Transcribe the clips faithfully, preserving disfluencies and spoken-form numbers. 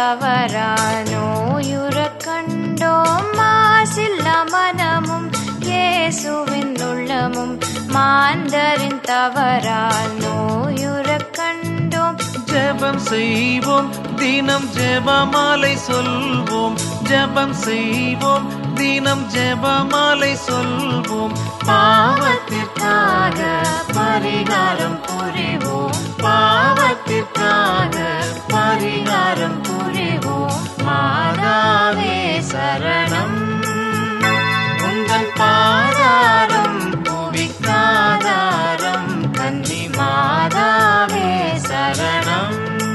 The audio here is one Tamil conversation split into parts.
தவறால் நோயுறக் கண்டோம். மாசில்லா மனமும் இயேசுவின் உள்ளமும் மாந்தரின் தவறால் நோயுறக் கண்டோம். ஜெபம் செய்வோம், தினம் ஜெபமாலை சொல்வோம். ஜெபம் செய்வோம், தினம் ஜெபமாலை சொல்வோம். பாவத்திற்காக பரிகாரம் புரிவோம். பாவத்திற்காக பரிகாரம் புரிவோம். மாதாவே சரணம், உங்கள் பாதாரம் புவிக்காதாரம். கன்னி மாதாவே சரணம்.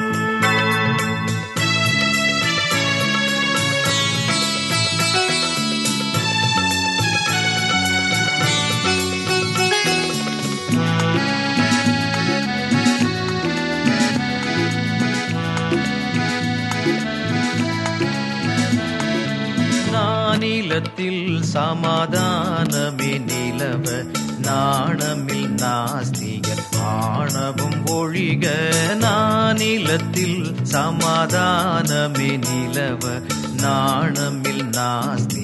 நானிலத்தில் சமாதானமே நிலவ, நாணமில் நாஸ்திகர் ஆணவம் ஒழிக. நானிலத்தில் சமாதானமே நிலவ, நாணமில் நாஸ்தி